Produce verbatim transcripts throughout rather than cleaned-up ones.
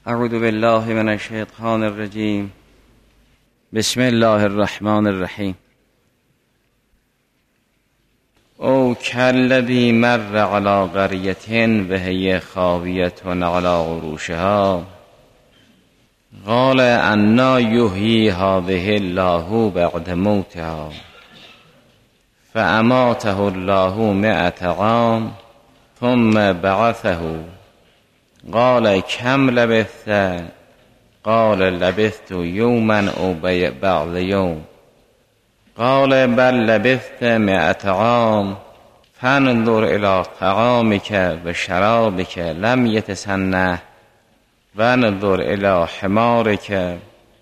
اعوذ بالله من الشیطان الرجیم. بسم الله الرحمن الرحیم. او کالذی مر علی قریة وهی خاویة علی عروشها قال انا یحیی هذه الله بعد موتها فاماته الله مئة عام ثم بعثه قال کم لبثت قال لبثت یوما او بعض یوم قال بل لبثت مئة عام فانظر الى طعامك و شرابك لم يتسنه وانظر الى حمارك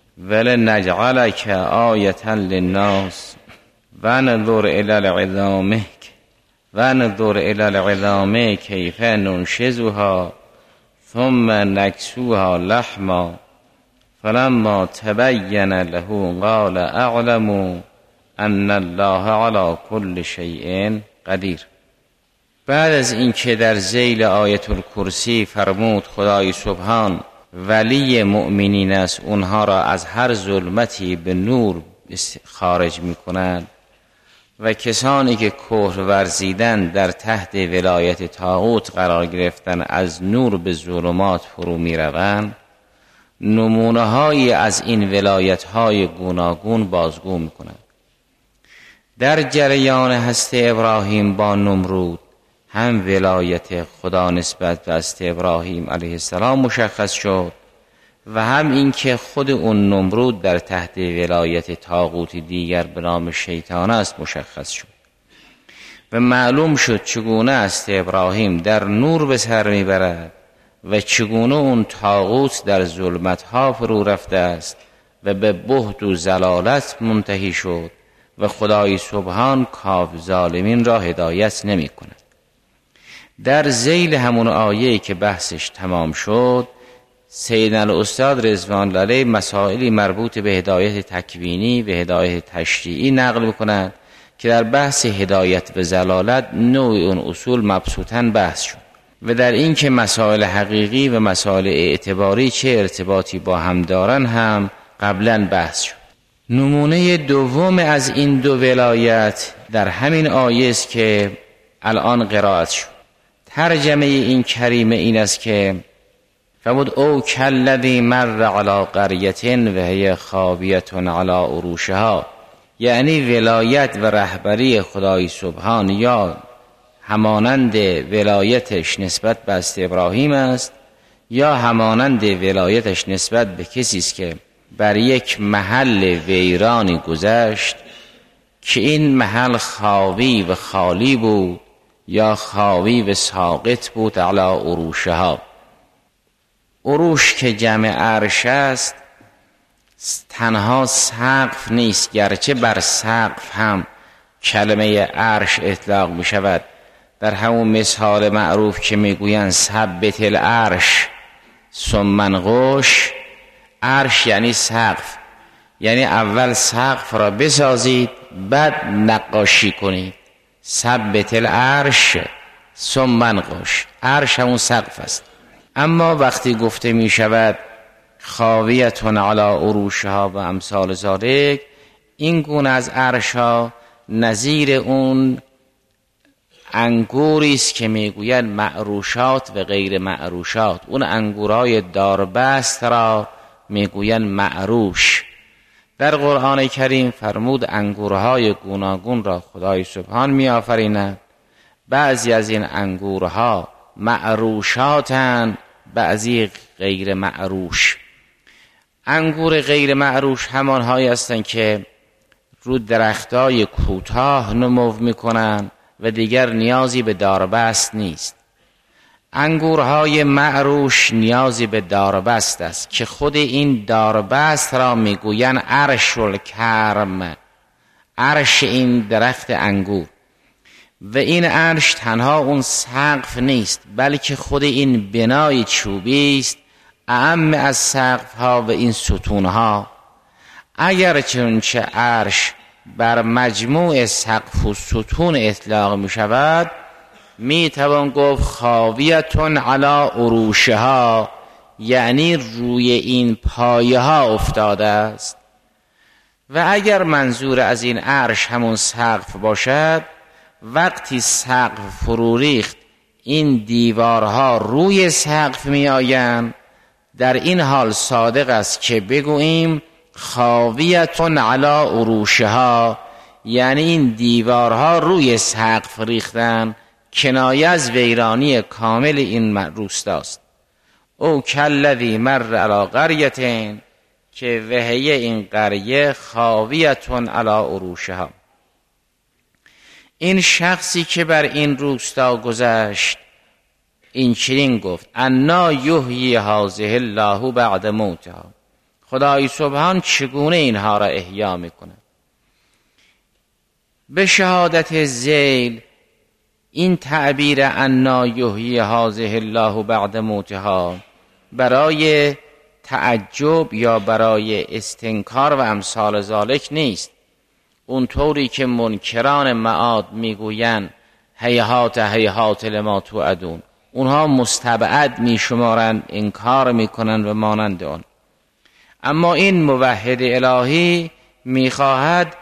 ولنجعلك آیة للناس وانظر الى العظام وانظر الى العظام کیف ننشزها ثم نکسوها لحما فلما تبین له قال اعلم ان الله علی کل شیء قدیر. بعد از اینکه در ذیل آیت الکرسی فرمود خدای سبحان ولی مؤمنین است، اونها را از هر ظلمتی به نور خارج میکنند و کسانی که کفر ورزیدن در تحت ولایت طاغوت قرار گرفتن از نور به ظلمات فرو می روند، نمونه هایی از این ولایت های گوناگون بازگو می کنند. در جریان هست ابراهیم با نمرود هم ولایت خدا نسبت به هست ابراهیم علیه السلام مشخص شد و هم این که خود اون نمرود در تحت ولایت طاغوت دیگر به نام شیطان است مشخص شد و معلوم شد چگونه است ابراهیم در نور به سر میبرد و چگونه اون طاغوت در ظلمتها فرو رفته است و به بهت و ضلالت منتهی شد و خدای سبحان کاف ظالمین را هدایت نمی کند. در ذیل همون آیه که بحثش تمام شد سیدنا الاستاد رضوان الله علیه مسائلی مربوط به هدایت تکوینی و هدایت تشریعی نقل میکنند که در بحث هدایت و ضلالت نوع اون اصول مبسوطاً بحث شد و در این که مسائل حقیقی و مسائل اعتباری چه ارتباطی با هم دارن هم قبلا بحث شد. نمونه دوم از این دو ولایت در همین آیه است که الان قرائت شد. ترجمه این کریمه این است که فرمود او کالذی مر علی قریة وهی خاویة علی عروشها، یعنی ولایت و رهبری خدای سبحان یا همانند ولایتش نسبت به است ابراهیم است یا همانند ولایتش نسبت به کسی است که بر یک محل ویرانی گذشت که این محل خاوی و خالی بود یا خاوی و ساقط بود علی عروشها. عروش که جمع عرش است تنها سقف نیست، گرچه بر سقف هم کلمه عرش اطلاق می شود. در همون مثال معروف که می گویند ثبت العرش ثم انقش، عرش یعنی سقف، یعنی اول سقف را بسازید بعد نقاشی کنید. ثبت العرش ثم انقش، عرش همون سقف است. اما وقتی گفته می شود خاویتون علی عروشها و امثال ذالک، این گونه از عرشها نظیر اون انگوری است که میگویند معروشات و غیر معروشات. اون انگورهای داربست را میگویند معروش. در قرآن کریم فرمود انگورهای گوناگون را خدای سبحان میآفریند. بعضی از این انگورها معروشاتند، بعضی غیر معروش. انگور غیر معروش همانهایی هستند که رو درختای کوتاه نمو میکنند و دیگر نیازی به داربست نیست. انگورهای معروش نیازی به داربست است که خود این داربست را میگویند عرش الکرم، عرش این درخت انگور. و این عرش تنها اون سقف نیست بلکه خود این بنای چوبی است اعم از سقف ها و این ستون ها. اگر چنانچه عرش بر مجموع سقف و ستون اطلاق می شود، می توان گفت خاویتون علی عروشها، یعنی روی این پایه ها افتاده است. و اگر منظور از این عرش همون سقف باشد، وقتی سقف فرو ریخت این دیوارها روی سقف می آیند، در این حال صادق است که بگوییم خاویتون علی عروشها، یعنی این دیوارها روی سقف ریختن، کنایه از ویرانی کامل این روستاست. او کالذی مر علی قریة، که وهی این قریه خاویتون علی عروشها. این شخصی که بر این روستا گذشت این چنین گفت: انا یحیی هذه الله بعد موتها، خدای سبحان چگونه اینها را احیا میکنه. به شهادت ذیل این تعبیر انا یحیی هذه الله بعد موتها برای تعجب یا برای استنکار و امثال ذالک نیست. اونطوری که منکران معاد میگویند هیهات هیهات لما توعدون، اونها مستبعد میشمارند، انکار میکنند و مانند آن. اما این موحد الهی میخواهد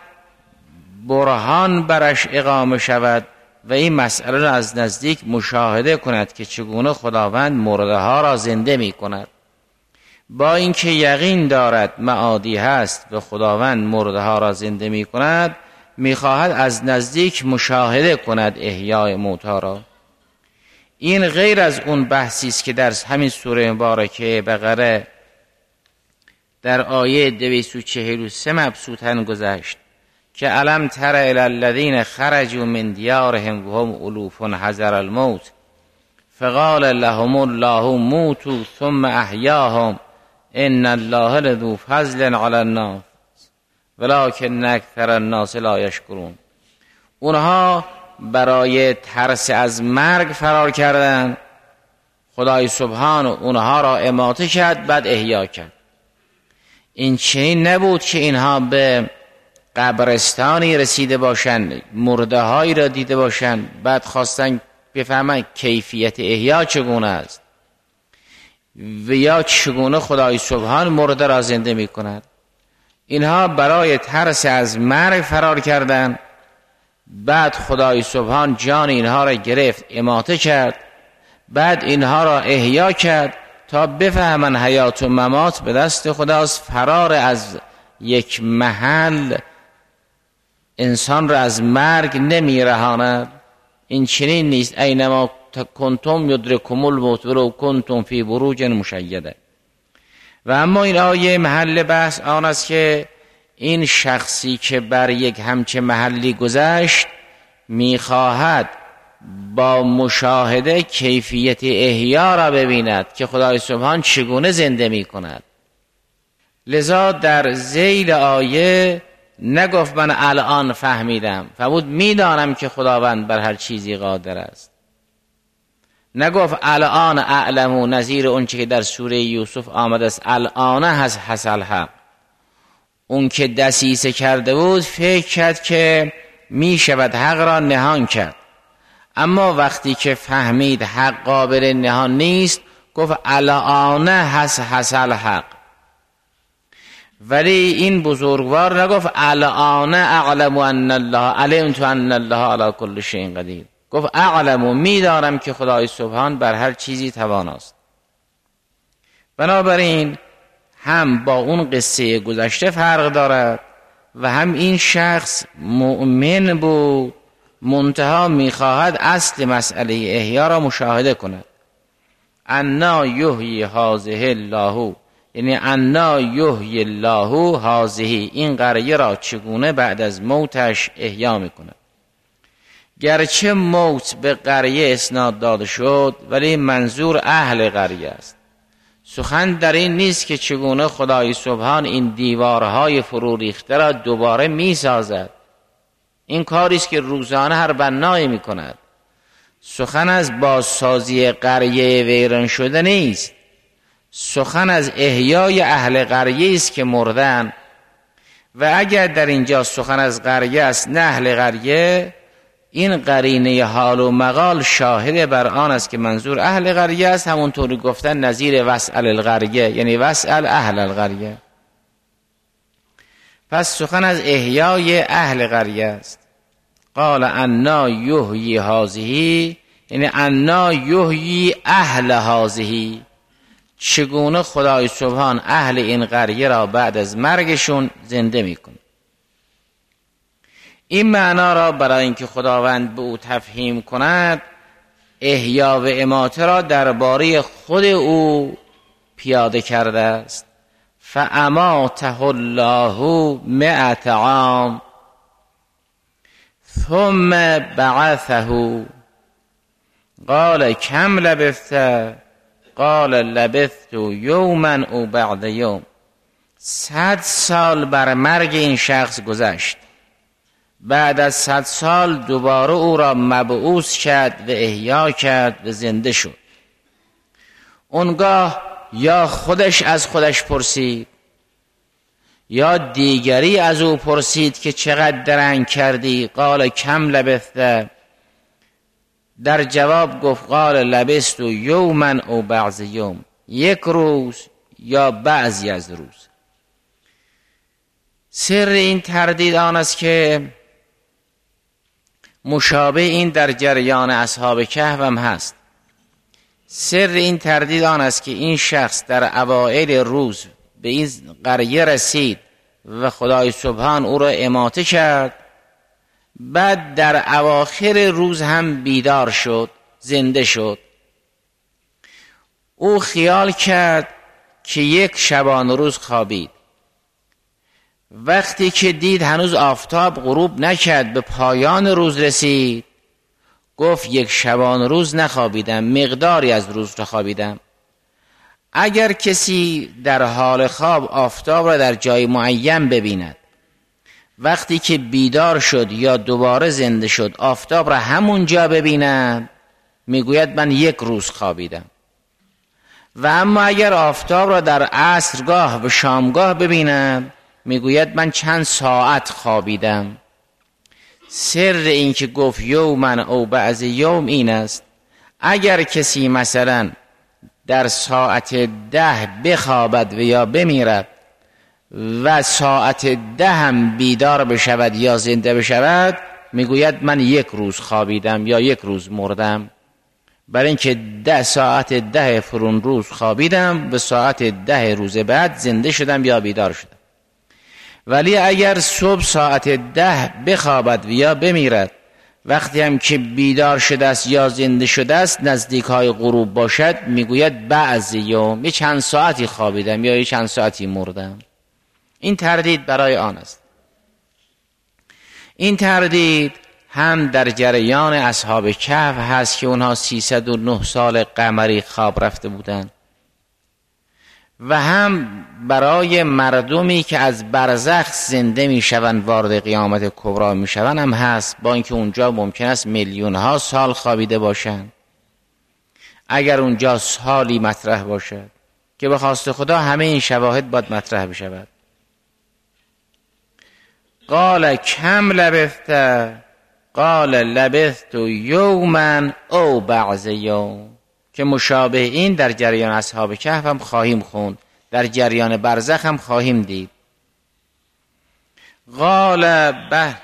برهان برش اقامه شود و این مسئله را از نزدیک مشاهده کند که چگونه خداوند مرده ها را زنده می کند. با اینکه یقین دارد معادی هست و خداوند مرده ها را زنده می کند، می خواهد از نزدیک مشاهده کند احیای موتی را. این غیر از اون بحثی است که در همین سوره مبارکه بقره در آیه دویست و چهل و سه مبسوطاً گذشت که الم تر الی الذین خرجوا من دیارهم و هم الوف حذر الموت فقال لهم الله موتوا ثم احیاهم ان الله لذو فضل علی الناس ولکن اکثر الناس لا یشکرون. اونها برای ترس از مرگ فرار کردند، خدای سبحان اونها را اماته کرد، بعد احیا کرد. این چنین نبود که اینها به قبرستانی رسیده باشند، مرده هایی را دیده باشند، بعد خواستن بفهمند کیفیت احیا چگونه است و یا چگونه خدای سبحان مرده را زنده می کند. اینها برای ترس از مرگ فرار کردند، بعد خدای سبحان جان اینها را گرفت، اماته کرد، بعد اینها را احیا کرد تا بفهمن حیات و ممات به دست خداست. فرار از یک محل انسان را از مرگ نمی رهاند. این چنین نیست. اینما کنتم یدرککم الموت ولو کنتم فی بروج مشیده. و اما این آیه محل بحث آن است که این شخصی که بر یک همچه محلی گذشت میخواهد با مشاهده کیفیت احیا را ببیند که خدای سبحان چگونه زنده می کند. لذا در ذیل آیه نگفت من الان فهمیدم، فرمود میدانم که خداوند بر هر چیزی قادر است. نگفت الان اعلمو، نظیر اون چه که در سوره یوسف آمده است الان هست حصل حق. اون که دسیسه کرده بود فکر کرد که می شود حق را نهان کرد، اما وقتی که فهمید حق قابل نهان نیست گفت الان هست حصل حق. ولی این بزرگوار نگفت الان اعلم ان الله علمت ان الله علی کل شیء قدیر، گفت اعلم، میدارم که خدای سبحان بر هر چیزی تواناست. بنابراین هم با اون قصه گذشته فرق دارد و هم این شخص مؤمن بود، منتها میخواهد اصل مسئله احیا را مشاهده کند. انا یحیی هذه الله، یعنی انا یحیی الله هذه، این قریه را چگونه بعد از موتش احیا میکند. گرچه موت به قریه اسناد داده شد ولی منظور اهل قریه است. سخن در این نیست که چگونه خدای سبحان این دیوارهای فرو ریخته را دوباره می سازد. این کاری است که روزانه هر بنایی می کند. سخن از بازسازی قریه ویران شده نیست، سخن از احیای اهل قریه است که مردن. و اگر در اینجا سخن از قریه است نه اهل قریه، این قرینه حال و مقال شاهد بر آن است که منظور اهل قریه است. همونطوری گفتن نظیر وسأل القریه، یعنی وسأل اهل القریه. پس سخن از احیای اهل قریه است. قال انا یحیی هذه، یعنی انا یحیی اهل هذه، چگونه خدای سبحان اهل این قریه را بعد از مرگشون زنده میکنه. این معنا را برای اینکه خداوند به او تفهیم کند، احیا و اماته را درباره خود او پیاده کرده است. فاماته الله مئة عام ثم بعثه قال کم لبثت قال لبثت یوما او بعد یوم. صد سال بر مرگ این شخص گذشت. بعد از صد سال دوباره او را مبعوث کرد و احیا کرد و زنده شد. اونگاه یا خودش از خودش پرسید یا دیگری از او پرسید که چقدر درنگ کردی؟ قال کم لبثت، در جواب گفت قال لبثت یوما او بعض یوم، یک روز یا بعضی از روز. سر این تردید آن است که مشابه این در جریان اصحاب کهف هم هست. سر این تردید آن است که این شخص در اوائل روز به این قریه رسید و خدای سبحان او را اماته کرد، بعد در اواخر روز هم بیدار شد، زنده شد. او خیال کرد که یک شبانه روز خوابید. وقتی که دید هنوز آفتاب غروب نکرد، به پایان روز رسید، گفت یک شبانه روز نخوابیدم، مقداری از روز را خوابیدم. اگر کسی در حال خواب آفتاب را در جای معین ببیند، وقتی که بیدار شد یا دوباره زنده شد آفتاب را همون جا ببیند، میگوید من یک روز خوابیدم. و اما اگر آفتاب را در عصرگاه و شامگاه ببیند، میگوید من چند ساعت خوابیدم. سر این که گفت یومن او بعض یوم این است، اگر کسی مثلا در ساعت ده بخوابد و یا بمیرد و ساعت ده هم بیدار بشود یا زنده بشود، میگوید من یک روز خوابیدم یا یک روز مردم، برای اینکه ده ساعت ده فرون روز خوابیدم و ساعت ده روز بعد زنده شدم یا بیدار شدم. ولی اگر صبح ساعت ده بخوابد و یا بمیرد، وقتی هم که بیدار شده است یا زنده شده است نزدیک های غروب باشد، میگوید بعض یوم، یه چند ساعتی خوابیدم یا یه چند ساعتی مردم. این تردید برای آن است. این تردید هم در جریان اصحاب کهف هست که اونها سیصد و نه سال قمری خواب رفته بودند، و هم برای مردمی که از برزخ زنده می شوند وارد قیامت کبرا می شوند هم هست، با اینکه اونجا ممکن است میلیون ها سال خوابیده باشند. اگر اونجا سالی مطرح باشد که به خواست خدا همه این شواهد باید مطرح بشود. قال کم لبثت قال لبثت یوما او بعض یوم، که مشابه این در جریان اصحاب کهف هم خواهیم خوند، در جریان برزخ هم خواهیم دید. قال به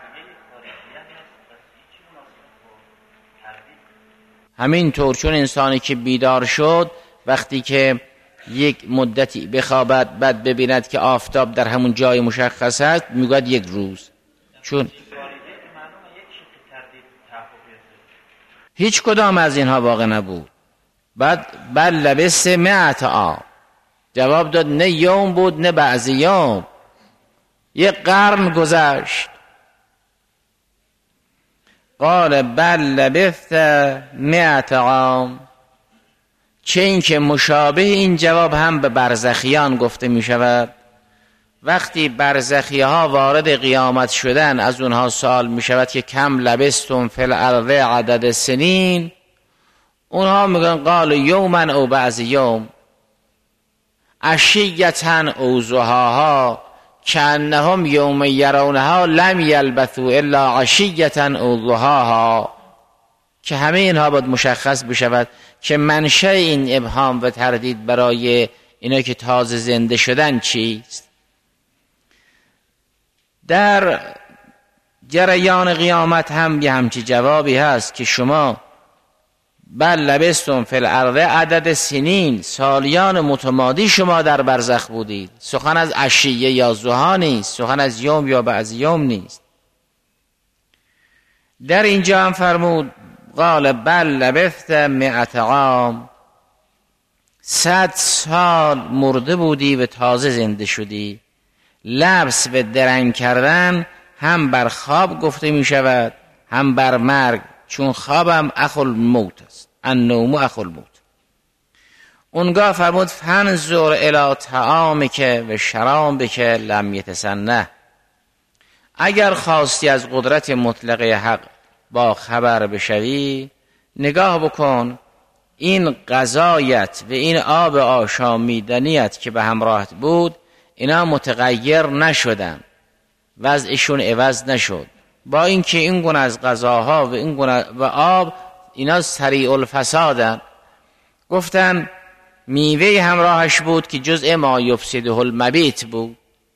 همین طور چون انسانی که بیدار شد وقتی که یک مدتی بخوابد بعد ببیند که آفتاب در همون جای مشخص است، میگوید یک روز. چون هیچ کدام از اینها واقع نبود. بعد بل لبثت مئة عام، جواب داد نه یوم بود نه بعضی یوم، یک قرن گذشت. قال بل لبثت مئة عام، چه این که مشابه این جواب هم به برزخیان گفته می شود. وقتی برزخی ها وارد قیامت شدن از اونها سوال می شود که کم لبستم فی الارض عدد سنین، اونها میگن قال یوما او بعض یوم عشیتا او ضحاها، کأنهم یوم یرونها لم یلبثوا الا عشیة او ضحاها، که همه اینها باید مشخص بشود که منشأ این ابهام و تردید برای اینا که تازه زنده شدن چیست. در جریان قیامت هم یه همچی جوابی هست که شما بل لبستم فی الارض عدد سنین، سالیان متمادی شما در برزخ بودید. سخن از عشیه یا ضحی نیست، سخن از یوم یا بعض یوم نیست. در اینجا هم فرمود قال بل لبثت مئت عام، صد سال مرده بودی و تازه زنده شدی. لبس و درنگ کردن هم بر خواب گفته می شود هم بر مرگ، چون خوابم اخو الموت است، النوم اخو الموت. اونگاه فرمود فانظر الی طعامک و شرابک لم یتسنه، اگر خواستی از قدرت مطلقه حق با خبر بشوی، نگاه بکن این غذایت و این آب آشامیدنیت که به همراهت بود، اینا متغیر نشدن، وضعشون عوض نشد، با اینکه این گونه از غذاها و این گونه و آب اینا سریع الفسادن. گفتن میوه همراهش بود که جزء ما یفسده المبیت بود.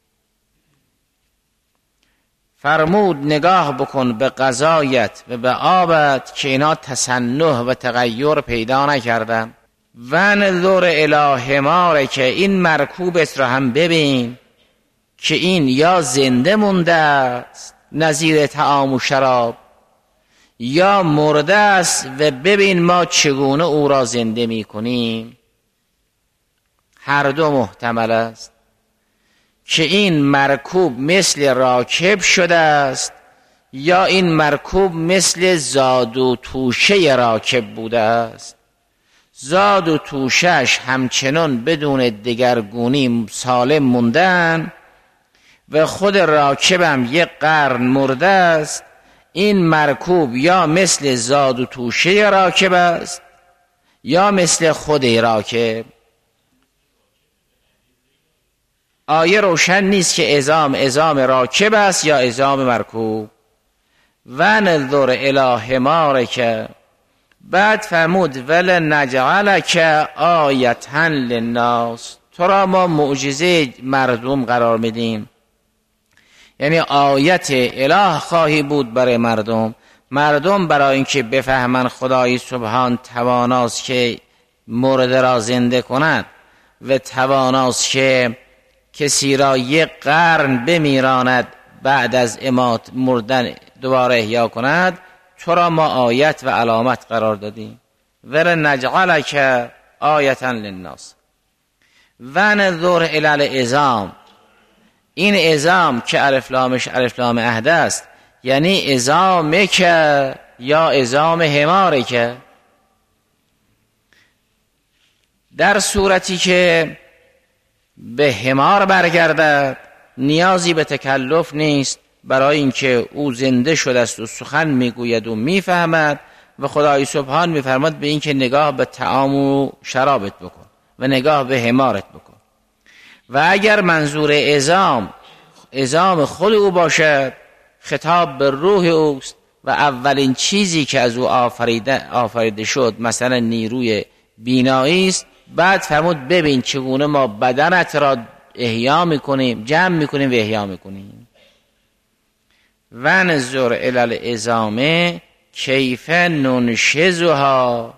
فرمود نگاه بکن به غذایت و به آبت که اینا تسنح و تغییر پیدا نکردن. و نظر الی حمارک، که این مرکوبت را هم ببین که این یا زنده مونده است نظیر طعام و شراب، یا مرده است و ببین ما چگونه او را زنده می کنیم. هر دو محتمل است که این مرکوب مثل راکب شده است، یا این مرکوب مثل زاد و توشه راکب بوده است. زاد و توشش همچنان بدون دگرگونی سالم موندن و خود راکبم یک قرن مرده است. این مرکوب یا مثل زاد و توشه راکب است یا مثل خود راکب. آیه روشن نیست که عظام عظام راکب است یا عظام مرکوب. و نظر الی حمارک، بعد فرمود ولنجعلک آیة للناس، تو را ما معجزه مردم قرار میدیم، یعنی آیت اله خواهی بود برای مردم. مردم برای اینکه بفهمن خدای سبحان تواناست که مرده را زنده کند و تواناست که کسی را یک قرن بمیراند بعد از امات مردن دوباره احیا کند، تو را ما آیت و علامت قرار دادیم. ولنجعلک آیة للناس. و نظر الی العظام، این عظام که الف لامش الف لام عهد است، یعنی عظام که یا عظام حماره، که در صورتی که به حمار برگردد نیازی به تکلف نیست، برای اینکه او زنده شده است و سخن میگوید و میفهمد و خدای سبحان میفرماد به اینکه نگاه به طعام و شرابت بکن و نگاه به حمارت بکن. و اگر منظور عظام عظام خود او باشد، خطاب به روح اوست و اولین چیزی که از او آفریده, آفریده شد مثلا نیروی بینایی است. بعد فرمود ببین چگونه ما بدنت را احیا میکنیم، جمع میکنیم و احیا میکنیم. و نظر الی العظام کیف ننشزها،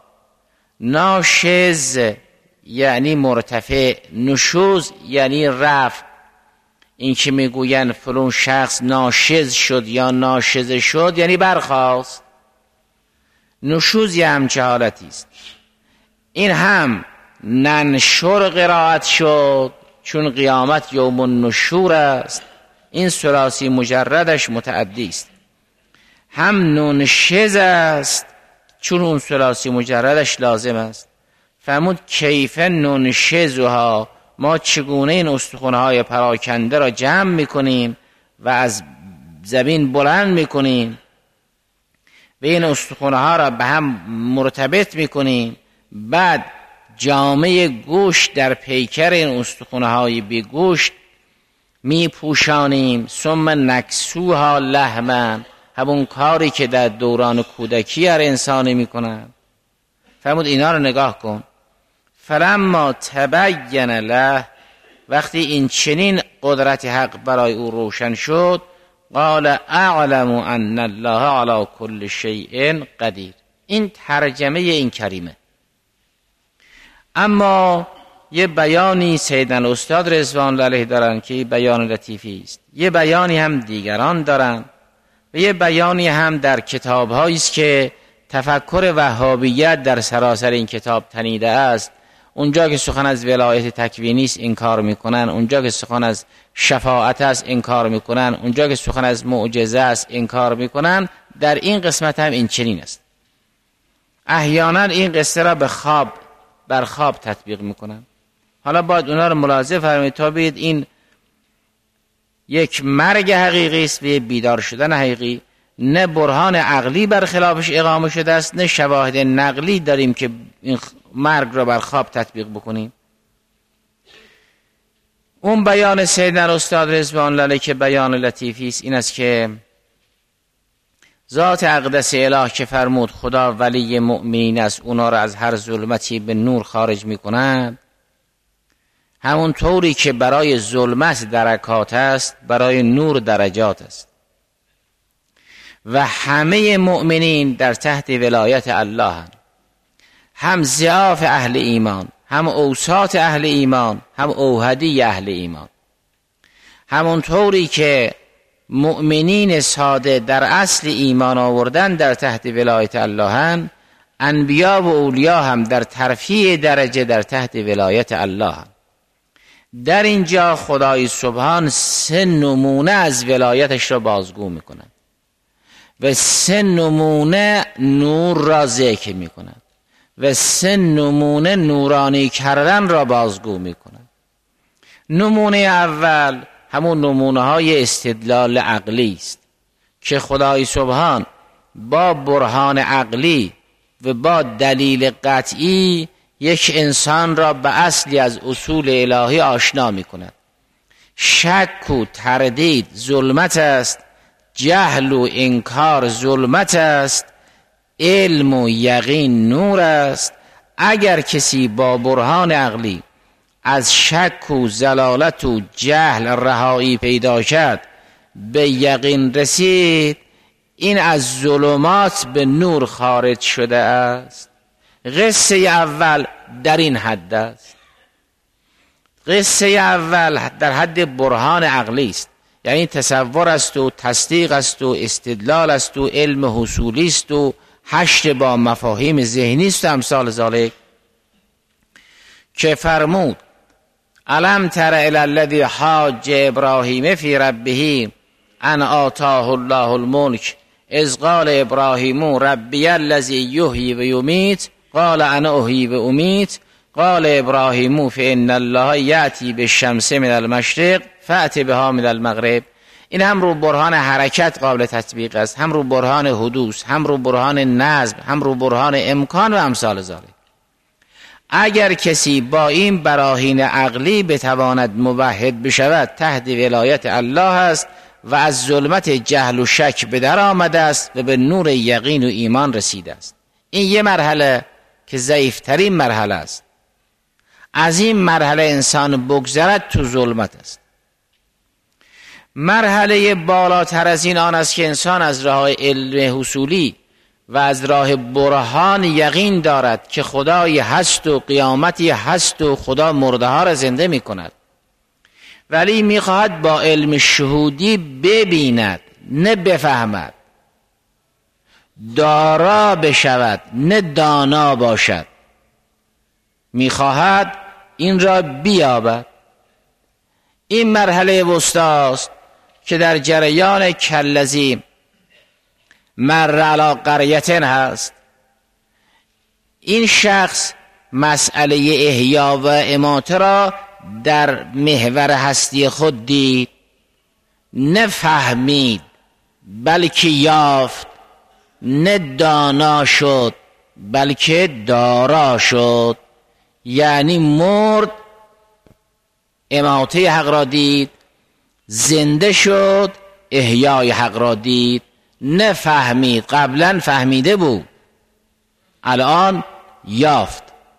ناشز یعنی مرتفع، نشوز یعنی رفع. این که میگوین فلان شخص ناشز شد یا ناشز شد یعنی برخاست. نشوز یه همچه حالتی است. این هم ننشر قرائت شد چون قیامت یوم النشور است، این ثلاثی مجردش متعدی است. هم ننشز است چون اون ثلاثی مجردش لازم است. فرمود کیف ننشزها، ما چگونه این استخوان‌های پراکنده را جمع میکنیم و از زمین بلند میکنیم و این استخوان‌ها را به هم مرتبط میکنیم، بعد جامعه گوشت در پیکر این استخوان‌های بی گوشت می پوشانیم، ثم نکسوها لحما، همون کاری که در دوران کودکی هر انسانی میکنن. فرمود اینا رو نگاه کن. فلما تبین له، وقتی این چنین قدرت حق برای او روشن شد، قال اعلم ان الله علی کل شیء قدیر. این ترجمه این کریمه. اما یه بیانی سیدنا استاد رضوان الله علیه دارن که بیان لطیفی است، یه بیانی هم دیگران دارن و یه بیانی هم در کتاب‌هایی است که تفکر وهابیت در سراسر این کتاب تنیده است. اونجا که سخن از ولایت تکوینی است انکار میکنن، اونجا که سخن از شفاعت است انکار میکنن، اونجا که سخن از معجزه است انکار میکنن. در این قسمت هم این چنین است. احیانا این قصه را به خواب بر خواب تطبیق میکنن. حالا باید اونا رو ملاحظه فرمایید تا بید این یک مرگ حقیقی است و بیدار شدن حقیقی، نه برهان عقلی برخلافش اقامه شده است، نه شواهد نقلی داریم که این مرگ را بر خواب تطبیق بکنیم. اون بیان سیدنا استاد رضوان الله علیه که بیان لطیفی است این است که ذات اقدس اله که فرمود خدا ولی مؤمنین است، اونا را از هر ظلمتی به نور خارج می‌کند، همون طوری که برای ظلمت درکات است برای نور درجات است و همه مؤمنین در تحت ولایت الله هم, هم ضعاف اهل ایمان، هم اوساط اهل ایمان، هم اوهدی اهل ایمان. همون طوری که مؤمنین ساده در اصل ایمان آوردن در تحت ولایت الله هم، انبیا و اولیا هم در ترفیع درجه در تحت ولایت الله هم. در اینجا خدای سبحان سه نمونه از ولایتش را بازگو میکند و سه نمونه نور را ذکر میکند و سه نمونه نورانی کردن را بازگو میکند. نمونه اول همون نمونه های استدلال عقلی است که خدای سبحان با برهان عقلی و با دلیل قطعی یک انسان را به اصلی از اصول الهی آشنا می کند. شک و تردید ظلمت است، جهل و انکار ظلمت است، علم و یقین نور است. اگر کسی با برهان عقلی از شک و ضلالت و جهل رهایی پیدا کرد، به یقین رسید، این از ظلمات به نور خارج شده است. قصه اول در این حد است. قصه اول در حد برهان عقلی است، یعنی تصور است و تصدیق است و استدلال است و علم حصولی است و حشر با مفاهیم ذهنی است و امثال ذالک، که فرمود الم تر الی الذی حاج ابراهیم فی ربه ان آتاه الله الملک اذ قال ابراهیم ربی الذی یحیی و یمیت قال انا احیی و امیت قال ابراهیم فان الله یأتی بالشمس من المشرق فأت بها من المغرب. این هم رو برهان حرکت قابل تطبیق است، هم رو برهان حدوث، هم رو برهان نظم، هم رو برهان امکان و امثال ذالک. اگر کسی با این براهین عقلی بتواند موحد بشود، تحت ولایت الله است و از ظلمت جهل و شک به در آمده است و به نور یقین و ایمان رسیده است. این یه مرحله که ضعیفترین مرحله است. از این مرحله انسان بگذرد تو ظلمت است. مرحله بالاتر از این آن است که انسان از راه علم حصولی و از راه برهان یقین دارد که خدای هست و قیامتی هست و خدا مرده ها را زنده می کند، ولی می خواهد با علم شهودی ببیند نه بفهمد، دارا بشود نه دانا باشد. می خواهد این را بیابد. این مرحله وسطاست که در جریان کلذی مر علی قریة هست. این شخص مسئله احیا و اماته را در محور هستی خود دید، نه فهمید بلکه یافت، نه دانا شد بلکه دارا شد. یعنی مرد، اماته حق را دید زنده شد، احیای حق را دید، نفهمید، قبلا فهمیده بود، الان یافت.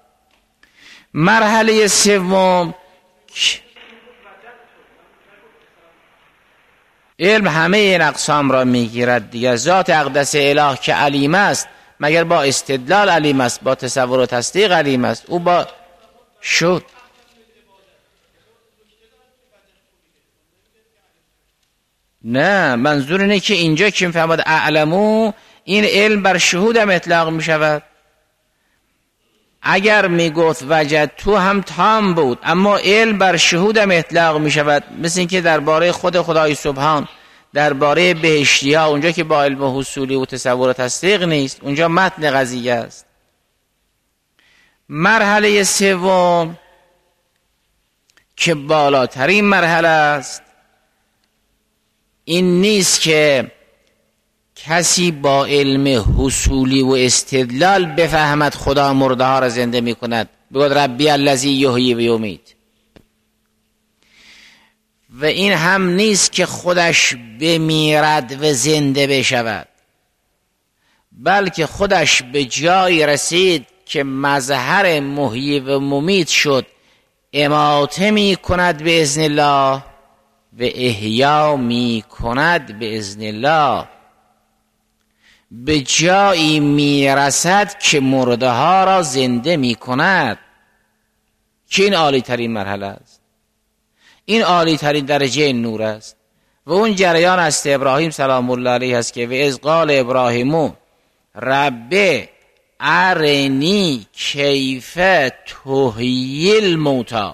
مرحله سوم، علم همه این اقسام را میگیرد دیگر. ذات اقدس اله که علیم است، مگر با استدلال علیم است؟ با تصور و تصدیق علیم است؟ او با شد. نه، منظور اینه که اینجا که میفهمد اعلمو، این علم بر شهود هم اطلاق میشود. اگر میگفت وجد تو هم تام بود، اما علم بر شهود هم اطلاق میشود. مثل این که درباره خود خدای سبحان، درباره بهشتی ها، اونجا که با علم حصولی و تصور و تصدیق نیست، اونجا متن قضیه است. مرحله سوم که بالاترین مرحله است، این نیست که کسی با علم حصولی و استدلال بفهمد خدا مرده ها را زنده می کند، بگوید ربی الذی یحیی و یمیت. و این هم نیست که خودش بمیرد و زنده بشود، بلکه خودش به جای رسید که مظهر محیی و ممیت شد، اماته می کند به اذن الله و احیا می کند به اذن الله. به جایی می رسد که مرده ها را زنده می کند، که این عالی ترین مرحله است، این عالی ترین درجه نور است. و اون جریان است ابراهیم سلام الله علیه است که و اذ قال ابراهیم رب ارنی کیف تحیی الموتی.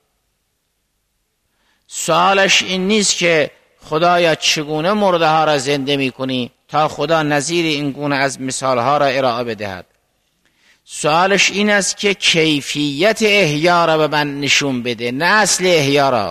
سوالش این نیست که خدایا چگونه مرده ها را زنده می کنی، تا خدا نظیر این گونه از مثال ها را ارائه بدهد. سوالش این است که کیفیت احیا را به من نشون بده، نه اصل احیا را.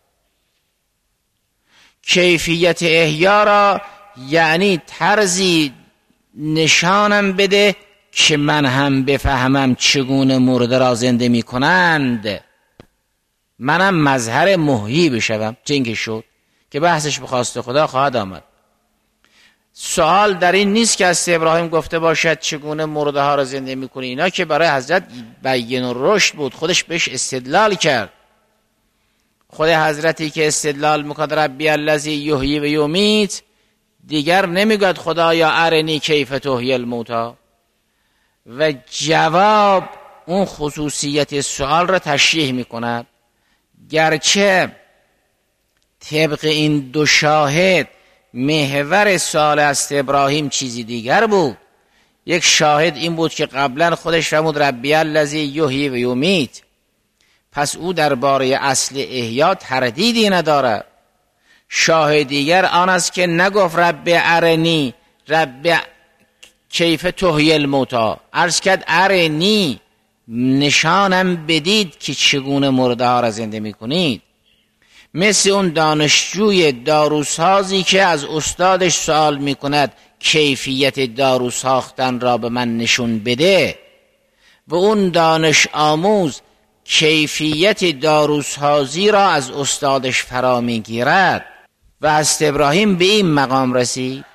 کیفیت احیا را یعنی طرزی نشانم بده که من هم بفهمم چگونه مرده را زنده می کنند، منم مظهر محیی بشوم. چه اینکه شد که بحثش به خواست خدا خواهد آمد. سوال در این نیست که از ابراهیم گفته باشد چگونه مرده ها را زنده میکنی، اینا که برای حضرت بیان و رشد بود، خودش بهش استدلال کرد. خود حضرتی که استدلال میکرد ربی الذی یحیی و یمیت، دیگر نمیگوید خدایا ارنی کیف تحیی الموتی. و جواب اون خصوصیت سوال را تشریح میکند، گرچه طبق این دو شاهد محور سوال است ابراهیم چیزی دیگر بود. یک شاهد این بود که قبلا خودش فرمود ربی الذی یحیی و یمیت، پس او درباره اصل احیا تردیدی ندارد. شاهد دیگر آن است که نگفت رب ارنی رب کیف تحیی الموتی، عرض کرد ارنی نشانم بدید که چگونه مرده ها را زنده می کنید. مثل اون دانشجوی داروسازی که از استادش سوال می کند کیفیت دارو ساختن را به من نشون بده، و اون دانش آموز کیفیت داروسازی را از استادش فرا می گیرد. و از ابراهیم به این مقام رسید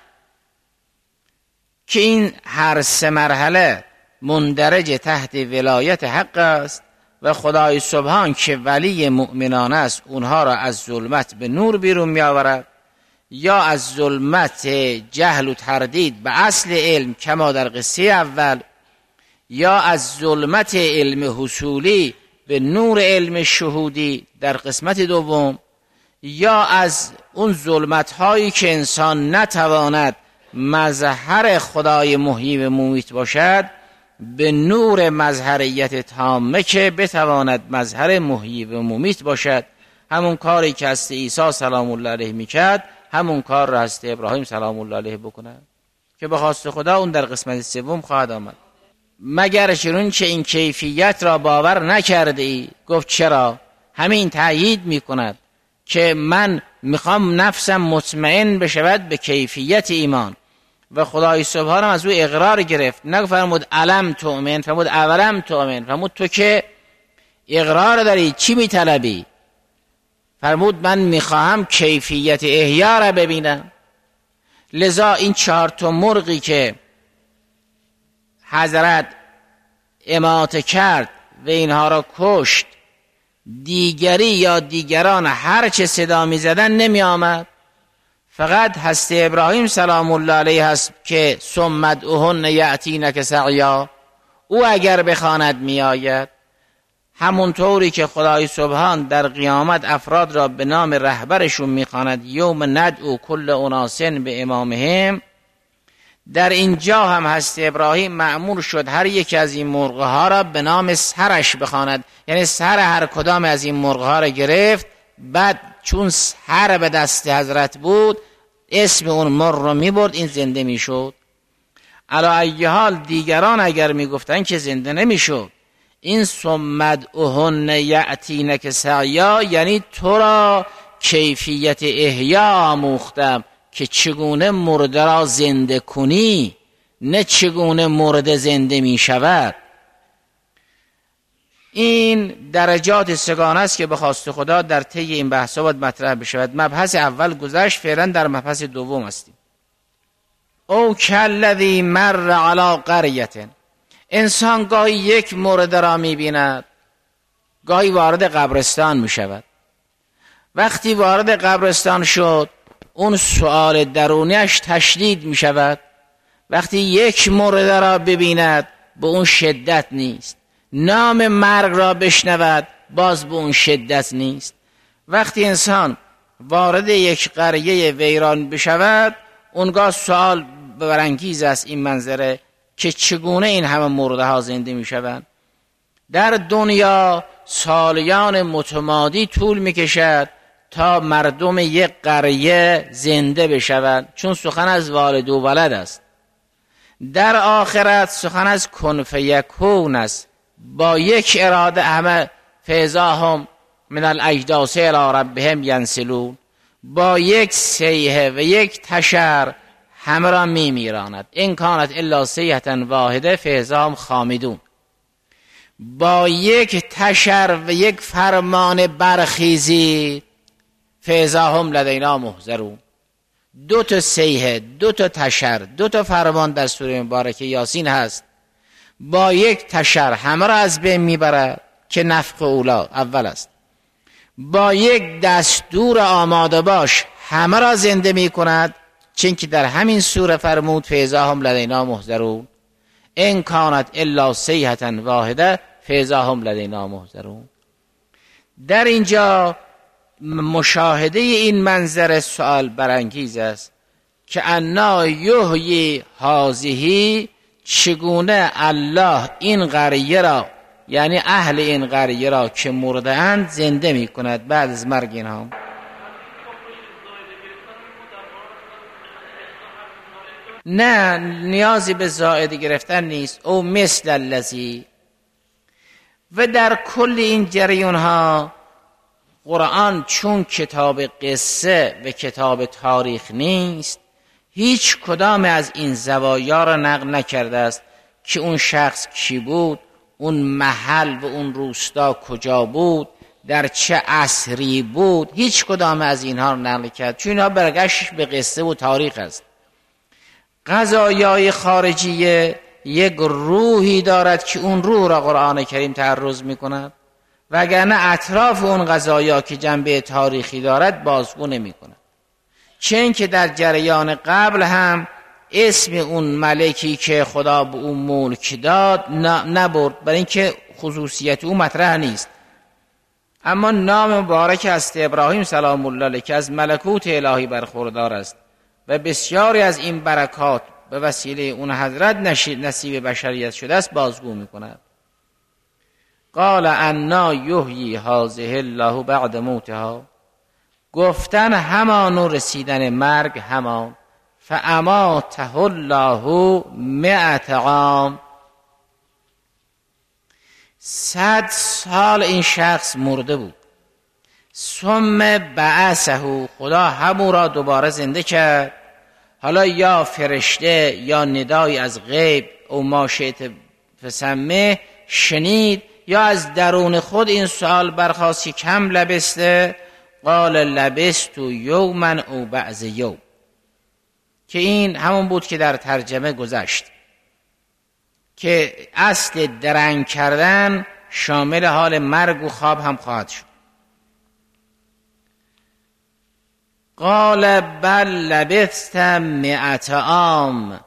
که این هر سه مرحله مندرج تحت ولایت حق است و خدای سبحان که ولی مؤمنان است اونها را از ظلمت به نور بیرون می آورد، یا از ظلمت جهل و تردید به اصل علم کما در قصه اول، یا از ظلمت علم حصولی به نور علم شهودی در قسمت دوم، یا از اون ظلمت هایی که انسان نتواند مظهر خدای محیی و ممیت باشد به نور مظهریت تامه که بتواند مظهر محیی و ممیت باشد. همون کاری که هست عیسی سلام الله علیه میکرد، همون کار را هست ابراهیم سلام الله علیه بکند که به خواست خدا اون در قسمت سوم خواهد آمد. مگر چون که این کیفیت را باور نکرده ای؟ گفت چرا؟ همین تأیید میکند که من میخوام نفسم مطمئن بشود به کیفیت ایمان. و خدای سبحانه از او اقرار گرفت، نفرمود علم تؤمن، فرمود اولم تؤمن. فرمود تو که اقرار داری چی میطلبی؟ فرمود من میخواهم کیفیت احیا را ببینم. لذا این چهار تا مرغی که حضرت اماته کرد و اینها را کشت، دیگری یا دیگران هر چه صدا می زدن نمی آمد، فقط حضرت ابراهیم سلام الله علیه هست که ثم ادعوهن یأتینک سعیا. او اگر بخواند می آید. همونطوری که خدای سبحان در قیامت افراد را به نام رهبرشون می خواند، یوم ندعو کل اناس به امامهم، در اینجا هم هست ابراهیم مأمور شد هر یک از این مرغ ها را به نام سرش بخواند، یعنی سر هر کدام از این مرغ ها را گرفت، بعد چون سر به دست حضرت بود اسم اون مرغ را می برد، این زنده می شد. علی ای حال دیگران اگر می گفتن که زنده نمی شد. این ثم ادعوهن یأتینک سعیا یعنی تو را کیفیت احیا آموختم که چگونه مرده را زنده کنی، نه چگونه مرده زنده می شود. این درجات سگانه است که به خواست خدا در طی این بحثا باید مطرح بشود. مبحث اول گذشت، فعلا در مبحث دوم هستیم. او کالذی مر علی قریة، انسان گاهی یک مرده را می بیند، گاهی وارد قبرستان می شود. وقتی وارد قبرستان شد اون سؤال درونیش تشدید می شود. وقتی یک مرده را ببیند به اون شدت نیست، نام مرگ را بشنود باز به اون شدت نیست. وقتی انسان وارد یک قریه ویران بشود اونگاه سؤال برانگیز است این منظره که چگونه این همه مرده ها زنده می شوند. در دنیا سالیان متمادی طول می کشد تا مردم یک قریه زنده بشوند، چون سخن از والد و ولد است. در آخرت سخن از کن فیکون است، با یک اراده همه فاذاهم من الاجداث الی ربهم ینسلون، با یک صیحه و یک تشر همه را می میراند. این کانت الا صیحة واحده فاذاهم خامدون، با یک تشر و یک فرمان برخیزی فاذاهم لدینا محضرون. دو تا صیحه، دو تا تشر، دو تا فرمان در سوره مبارکه یاسین هست. با یک تشر همه را از بین میبرد که نفخ اولا اول است. با یک دستور آماده باش همه را زنده میکند، چون که در همین سوره فرمود فاذاهم لدینا محضرون. ان کانت الا صیحة واحده فاذاهم لدینا محضرون. در اینجا مشاهده این منظر سوال برانگیز است که انا یحیی هذه، چگونه الله این قریه را یعنی اهل این قریه را که مرده اند زنده می کند بعد از مرگ اینها. نه نیازی به زائد گرفتن نیست. او مثل الذی، و در کل این جریان ها قرآن چون کتاب قصه و کتاب تاریخ نیست، هیچ کدام از این زوایا را نقل نکرده است که اون شخص کی بود، اون محل و اون روستا کجا بود، در چه عصری بود. هیچ کدام از اینها را نقل کرد، چون اینها برگشتش به قصه و تاریخ است. قضایای خارجیه یک روحی دارد که اون روح را قرآن کریم تعرض می کند، وگرنه اطراف اون قضایا که جنبه تاریخی دارد بازگو نمی کند. چون که در جریان قبل هم اسم اون ملکی که خدا به اون ملک داد نبرد، برای اینکه خصوصیت اون مطرح نیست. اما نام مبارک است ابراهیم سلام الله علیه که از ملکوت الهی برخوردار است و بسیاری از این برکات به وسیله اون حضرت نصیب بشریت شده است بازگو می کند. قال انا یحیی هذه الله بعد موتها، گفتن همان و رسیدن مرگ همان. فاماته الله مئة عام، صد سال این شخص مرده بود. ثم بعثه، خدا همون را دوباره زنده کرد. حالا یا فرشته یا ندای از غیب او ما شئت فسمه شنید، یا از درون خود این سوال برخاست که کم لبسته. قال لبثت یوما او بعض یوم، که این همون بود که در ترجمه گذشت که اصل درنگ کردن شامل حال مرگ و خواب هم خواهد شد. قال بل لبثت مئت عام.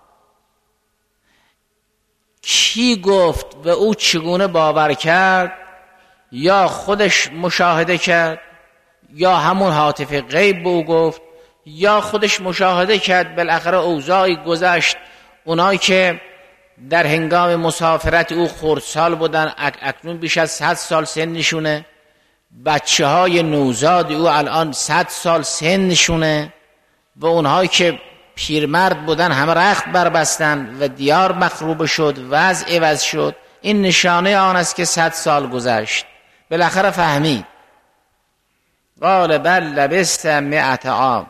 کی گفت و او چگونه باور کرد؟ یا خودش مشاهده کرد، یا همون هاتف غیب به او گفت، یا خودش مشاهده کرد بالاخره اوضاعی گذشت. اونایی که در هنگام مسافرت او خردسال بودن اک اکنون بیش از صد سال سنشونه، بچه های نوزاد او الان صد سال سنشونه، و اونهایی که پیرمرد بودن همه رخت بربستن و دیار مخروب شد، وضع عوض شد. این نشانه آن است که صد سال گذشت. بالاخره فهمید. قال بل لبثت مئت عام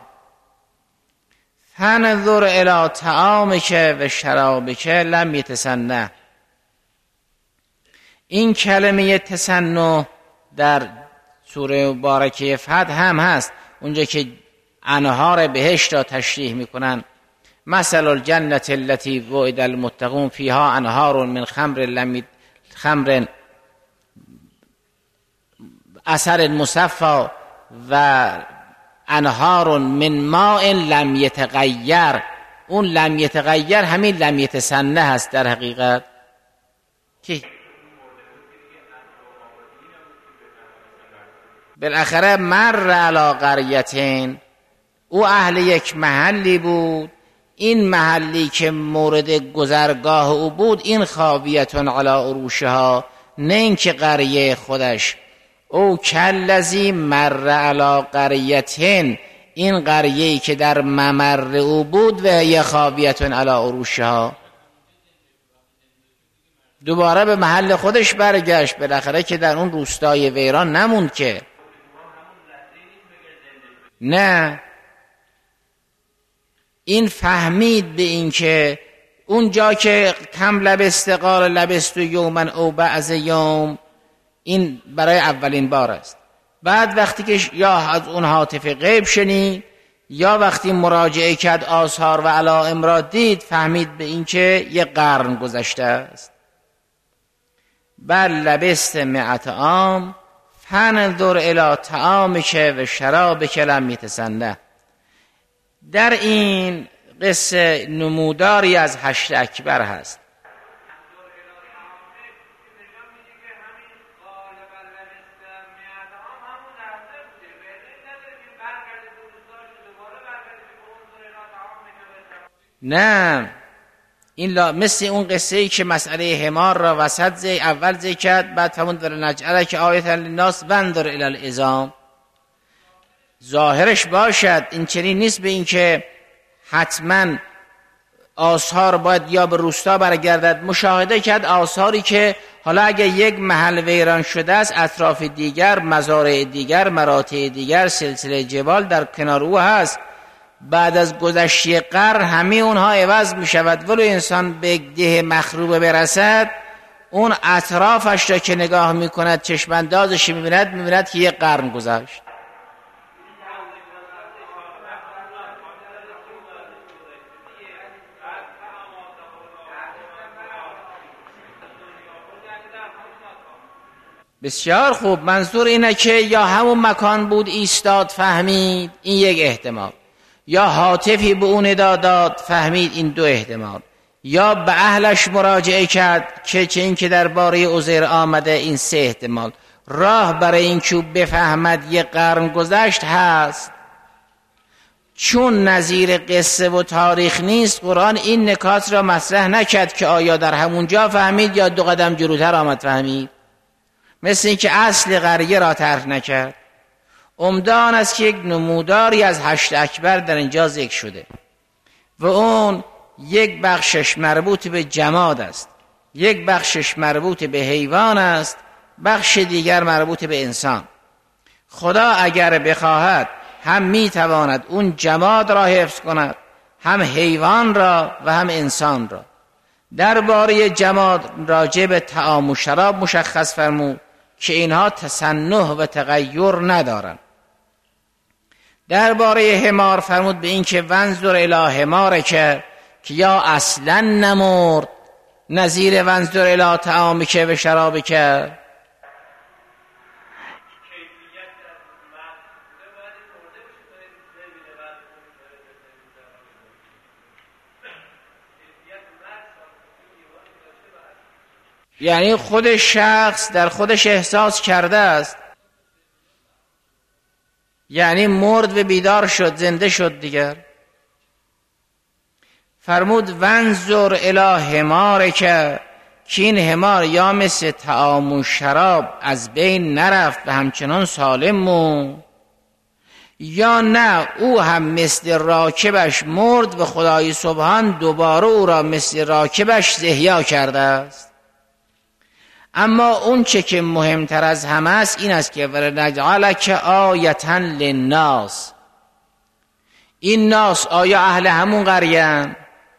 فانظر الی طعامک و شرابک لم یتسنه. این کلمه تسنه در سوره مبارکه فتح هم هست، اونجا که انهار بهشت را تشریح میکنن. مثل الجنة التي وعد المتقون فيها انهار من خمر لم خمر عسل مصفى و انهار من ماء لم یتغیر. اون لم یتغیر همین لم یتسنه هست در حقیقت. که بالاخره مر علی قریتین، او اهل یک محلی بود. این محلی که مورد گذرگاه او بود این خاویتون علی عروشها، نه اینکه قریه خودش. او کلذی مر علی قریتین، این قریه‌ای که در ممر او بود و یه خاویتون علی عروشها، دوباره به محل خودش برگشت. بالاخره که در اون روستای ویران نموند که. نه، این فهمید به این که اونجا که کم لبست قال لبست یوما او بعض یوم، این برای اولین بار است. بعد وقتی که یا از اون هاتف غیب شنید یا وقتی مراجعه کرد آثار و علائم را دید، فهمید به این که یک قرن گذشته است. بل لبست مئت عام فانظر الی طعامک و شرابک لم یتسنه. در این قصه نموداری از حشر اکبر هست. نه، این لا مثل اون قصه ای که مسئله حمار را وسط زی اول زی کرد، بعد فهمون در نجعله که آیت للناس وانظر الی العظام. ظاهرش باشد این چنین نیست به این که حتما آثار باید یا به روستا برگردد. مشاهده کرد آثاری که حالا اگر یک محل ویران شده است، اطراف دیگر مزارع دیگر مراتع دیگر سلسله جبال در کنار او هست. بعد از گذشته قرن همه اونها عوض می شود. ولو انسان به ده مخروبه برسد، اون اطرافش را که نگاه می کند، چشماندازش می بیند، می بیند که یک قرن گذشت. بسیار خوب. منظور اینه که یا همون مکان بود ایستاد فهمید، این یک احتمال، یا هاتفی به اون ندا داد فهمید، این دو احتمال، یا به اهلش مراجعه کرد که چه این که درباره عزیر آمده، این سه احتمال. راه برای این که بفهمد یک قرن گذشت هست. چون نظیر قصه و تاریخ نیست، قرآن این نکات را مطرح نکرد که آیا در همونجا فهمید یا دو قدم جلوتر آمد فهمید. مثل این که اصل قریه را طرح نکرد. عمده آن است که یک نموداری از حشر اکبر در اینجا ذکر شده و اون یک بخشش مربوط به جماد است، یک بخشش مربوط به حیوان است، بخش دیگر مربوط به انسان. خدا اگر بخواهد هم میتواند اون جماد را حفظ کند، هم حیوان را و هم انسان را. درباره جماد راجع به طعام و شراب مشخص فرمود که اینها تسنح و تغییر ندارند. درباره حمار فرمود به این که ونظر الی حمارک که یا اصلا نمرد نظیر ونظر الی طعامک و شرابک. یعنی خود شخص در خودش احساس کرده است، یعنی مرد و بیدار شد، زنده شد دیگر. فرمود ونظر الی حمارک که این حمار یا مثل طعام و شراب از بین نرفت و همچنان سالم موند، یا نه او هم مثل راکبش مرد و خدای سبحان دوباره او را مثل راکبش احیا کرده است. اما اون چه که مهمتر از همه است این است که ولنجعلک آیة للناس. این ناس آیا اهل همون قریه‌اند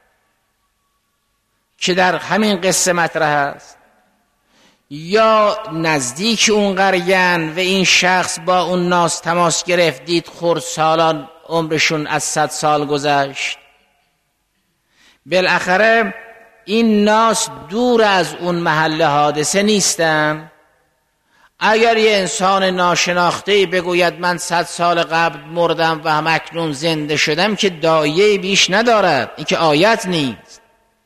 که در همین قصه مطرح است، یا نزدیک اون قریه‌اند و این شخص با اون ناس تماس گرفت، دید خرد سالان عمرشون از صد سال گذشت. بالاخره این ناس دور از اون محل حادثه نیستن. اگر یه انسان ناشناخته‌ای بگوید من صد سال قبل مردم و هم اکنون زنده شدم که دایه بیش ندارد، این که آیت نیست.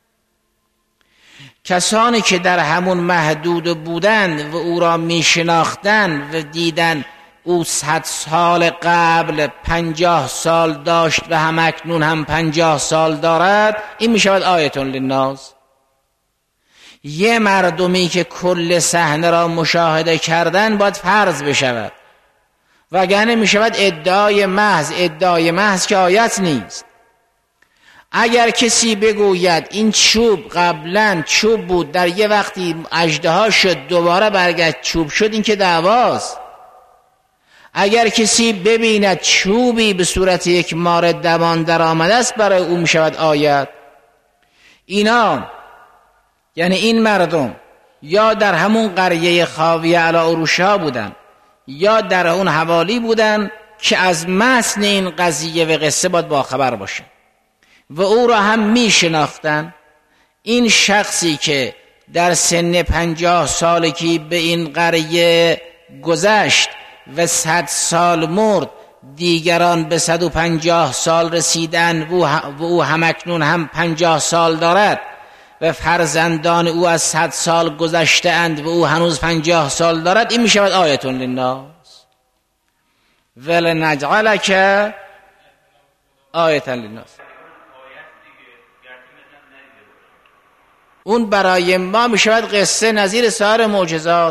کسانی که در همون محدود بودند و او را می شناختند و دیدن او صد سال قبل پنجاه سال داشت و هم اکنون هم پنجاه سال دارد، این می شود آیتون للناس. یه مردمی که کل صحنه را مشاهده کردن باید فرض بشود، وگرنه می شود ادعای محض. ادعای محض که آیت نیست. اگر کسی بگوید این چوب قبلا چوب بود، در یه وقتی اژدها شد دوباره برگشت چوب شد، این که دعواست. اگر کسی ببیند چوبی به صورت یک مار دوان در آمده است، برای او می شود آیت. اینا یعنی این مردم یا در همون قریه خاویه علی عروشها بودن یا در اون حوالی بودن که از متن این قضیه و قصه باید باخبر باشه و او را هم می شناختن. این شخصی که در سن پنجاه سالگی به این قریه گذشت و صد سال مرد، دیگران به صد و پنجاه سال رسیدن و او همکنون هم پنجاه سال دارد و فرزندان او از صد سال گذشته اند و او هنوز پنجاه سال دارد، این می شود آیتون للناس. ولنجعلک آیة للناس. اون برای ما می شود قصه نظیر سایر معجزات.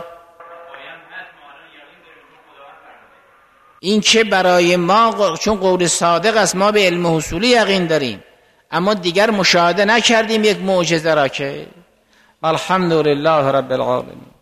این که برای ما چون قول صادق است، ما به علم حصولی یقین داریم، اما دیگر مشاهده نکردیم یک معجزه را. که الحمدلله رب العالمین.